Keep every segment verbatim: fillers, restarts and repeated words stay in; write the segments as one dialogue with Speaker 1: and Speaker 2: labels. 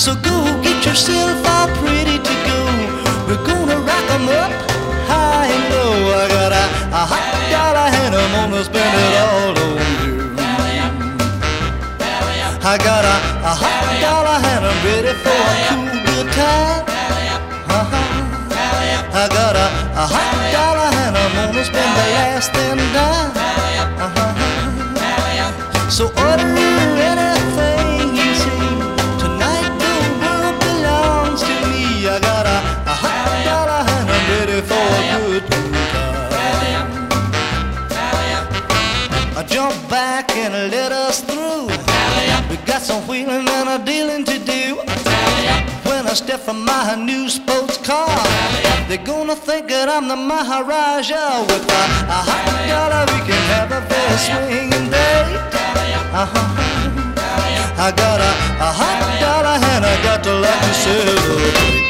Speaker 1: So go get yourself all pretty to go. We're gonna rock 'em up high and low. I got a, a hot dollar and I'm gonna spend it all on you. I got a, a hot dollar and I'm ready for a cool good time. Uh-huh. I got a, a hot dollar and I'm gonna spend the last and dime. Uh-huh. So order anything you see. Tonight the world belongs to me. I got a, a hot dollar and I'm ready for a good good time. I jump back and let us through. We got some wheeling and a dealing to do. When I step from my new sports car, they're gonna think that I'm the Maharaja. With a, a hot dollar we can have a fair swinging day. Uh-huh. I got a, a hot dollar and I got to like to celebrate.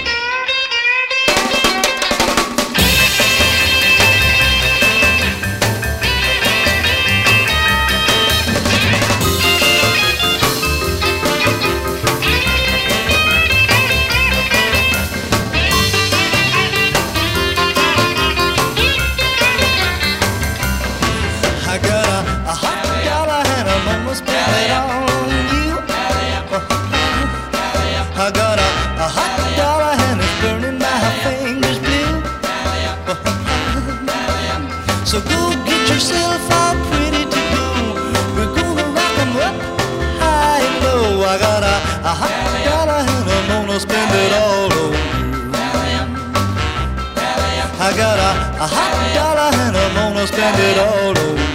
Speaker 1: I got a, a hot dollar and I'm gonna spend it all on you. I got a, a hot dollar and it's burning my fingers blue. So go get yourself all pretty to go. We're gonna rock 'em up high and low. I got a, a hot dollar and I'm gonna spend it all on you. I got a, a hot dollar and I'm gonna spend it all on you.